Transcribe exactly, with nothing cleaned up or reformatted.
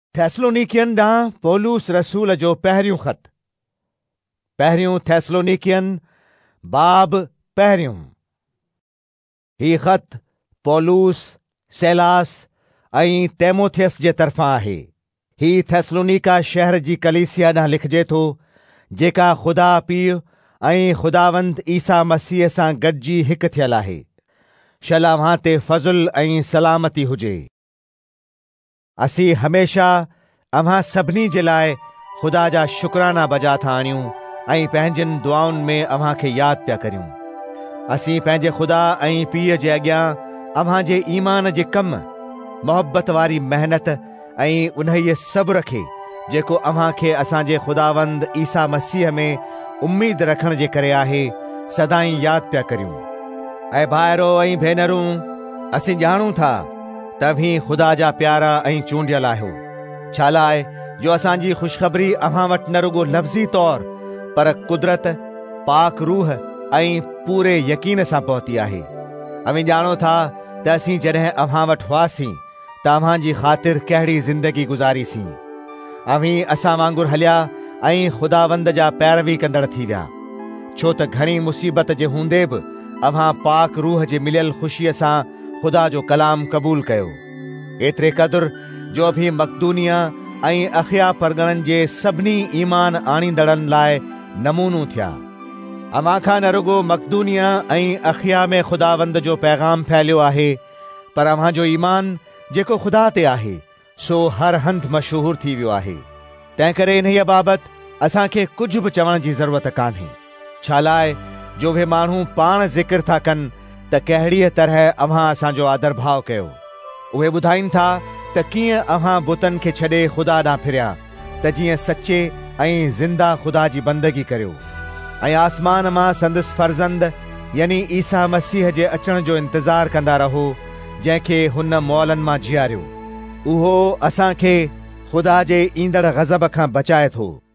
थेसलोनिकियन ॾांहुं पौलुस रसूल जो पहिरियों ख़त। पहिरियों थेसलोनिकियन बाब पहिरियों। ही ख़त पौलुस, सेलास ऐं तीमुथियुस जे तरफ़ां आहे। ही थेसलोनिका शहर जी कलीसिया ॾांहुं लिखिजे थो, जेका ख़ुदा पीउ ऐं ख़ुदावंद ईसा मसीह सां गॾिजी हिकु थियल आहे। शल अव्हां ते फज़ुल ऐं सलामती हुजे। असीं हमेशा अव्हां सभिनी जे लाइ ख़ुदा जा शुक्राना बजा था आणियूं ऐं पंहिंजिन दुआउनि में अव्हां खे यादि पिया करियूं। असीं पंहिंजे ख़ुदा ऐं पीउ जे अॻियां अव्हां जे ईमान जे कम, मोहबत वारी महिनत ऐं उन्हीअ सब्र खे जेको अव्हां खे असांजे ख़ुदावंद ईसा मसीह में उम्मीद रखण जे करे आहे, सदाईं यादि पिया करियूं। ऐं भाइरो ऐं भेनरूं, असीं ॼाणूं था तव्हीं ख़ुदा जा प्यारा ऐं चूंडियल आहियो। छा लाइ जो असांजी ख़ुशख़बरी अव्हां वटि न रुगो लफ़्ज़ी तौर पर कुदरत, पाक रूह ऐं पूरे यकीन सां पहुती आहे। अव्हीं ॼाणो था त असीं जॾहिं अव्हां वटि हुआसीं त अव्हां जी ख़ातिर कहिड़ी ज़िंदगी गुज़ारीसीं। अव्हीं असां वांगुरु हलिया ऐं ख़ुदावंद जा पैरवी कंदड़ थी विया, छो त घणी मुसीबत जे हूंदे बि अव्हां पाक रूह जे मिलियल ख़ुशीअ सां ख़ुदा जो कलाम क़बूल कयो। एतिरे क़दुरु जो अभी मक़दूनिया ऐं अखिया परगणनि जे सभिनी ईमान आणींदड़नि लाइ नमूनो थिया। अव्हां खां न रुगो मक़दूनिया ऐं अखिया में ख़ुदावंद जो पैगाम फैलियो आहे, पर अव्हां जो ईमान जेको ख़ुदा ते आहे सो हर हंधि मशहूर थी वियो आहे। तंहिं करे इन्हीअ बाबति असांखे कुझु बि चवण जी ज़रूरत कान्हे। छा लाइ जो उहे माण्हू पाण ज़िक्र था कनि त कहिड़ीअ तरह अव्हां असांजो आदर भाव कयो। उहे ॿुधाइनि था त कीअं अव्हां बुतनि खे छॾे ख़ुदा ॾांहुं फिरिया त जीअं सचे ऐं ज़िंदा ख़ुदा जी बंदगी करियो ऐं आसमान मां संदसि फर्ज़ंद यानी ईसा मसीह जे अचण जो इंतज़ार कंदा रहो, जंहिंखे हुन मौलनि मां जीआरियो। उहो असांखे ख़ुदा जे ईंदड़ ग़ज़ब खां बचाए थो।